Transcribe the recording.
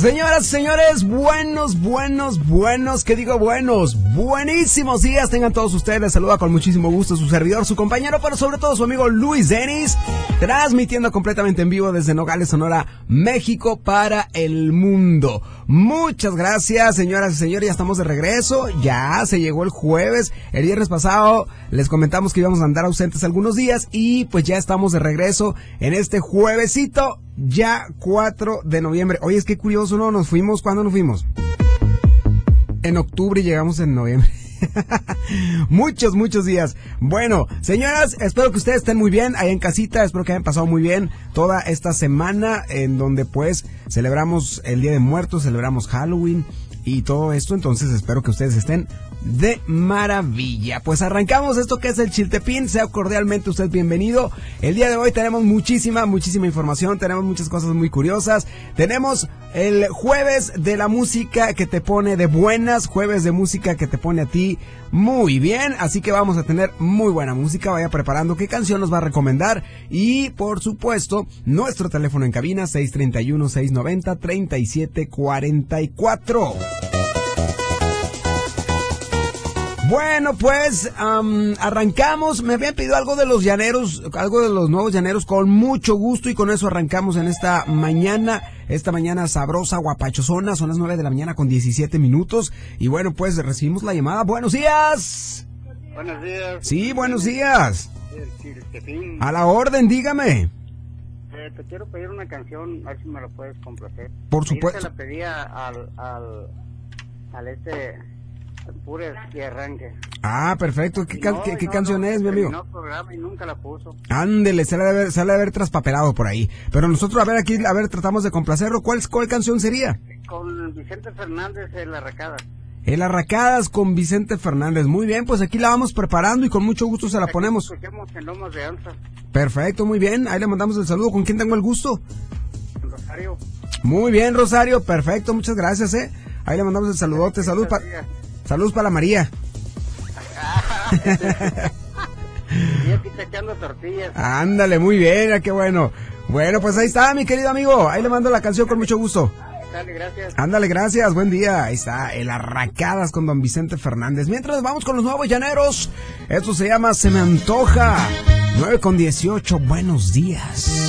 Señoras y señores, buenísimos días tengan todos ustedes. Les saluda con muchísimo gusto su servidor, su compañero, pero sobre todo su amigo Luis Denis, transmitiendo completamente en vivo desde Nogales, Sonora, México, para el mundo. Muchas gracias, señoras y señores, ya estamos de regreso, ya se llegó el jueves. El viernes pasado les comentamos que íbamos a andar ausentes algunos días y pues ya estamos de regreso en este juevesito, ya 4 de noviembre. Oye, es que curioso, ¿no? Nos fuimos, ¿cuándo nos fuimos? En octubre y llegamos en noviembre. muchos días. Bueno, señoras, espero que ustedes estén muy bien ahí en casita, espero que hayan pasado muy bien toda esta semana en donde pues celebramos el Día de Muertos, celebramos Halloween y todo esto, entonces espero que ustedes estén de maravilla. Pues arrancamos esto que es el Chiltepín, sea cordialmente usted bienvenido. El día de hoy tenemos muchísima información, tenemos muchas cosas muy curiosas, tenemos el jueves de la música que te pone de buenas, jueves de música que te pone a ti muy bien, así que vamos a tener muy buena música. Vaya preparando qué canción nos va a recomendar y por supuesto nuestro teléfono en cabina 631-690-3744. Bueno, pues arrancamos. Me habían pedido algo de los llaneros, algo de los nuevos llaneros, con mucho gusto, y con eso arrancamos en esta mañana sabrosa, guapachosona. Son las 9 de la mañana con 17 minutos. Y bueno, pues recibimos la llamada. ¡Buenos días! Buenos días. Sí, buenos días. A la orden, dígame. Te quiero pedir una canción, a ver si me la puedes complacer. Por supuesto. Se la pedía al Pures y Arranque. Ah, perfecto. ¿Qué canción es, mi amigo? No programa y nunca la puso. Ándele, se la debe haber traspapelado por ahí. Pero nosotros, a ver, tratamos de complacerlo. ¿Cuál canción sería? Con Vicente Fernández, El Arracadas. El Arracadas con Vicente Fernández. Muy bien, pues aquí la vamos preparando y con mucho gusto se la ponemos. Escuchemos en Lomas de Anza. Perfecto, muy bien. Ahí le mandamos el saludo. ¿Con quién tengo el gusto? Rosario. Muy bien, Rosario. Perfecto, muchas gracias, Ahí le mandamos el saludote. Saludos para María. Y aquí te echando tortillas. Ándale, muy bien, qué bueno. Bueno, pues ahí está, mi querido amigo. Ahí le mando la canción con mucho gusto. Dale, gracias. Ándale, gracias, buen día. Ahí está, El Arracadas con don Vicente Fernández. Mientras vamos con los nuevos llaneros. Esto se llama Se Me Antoja. 9:18, buenos días.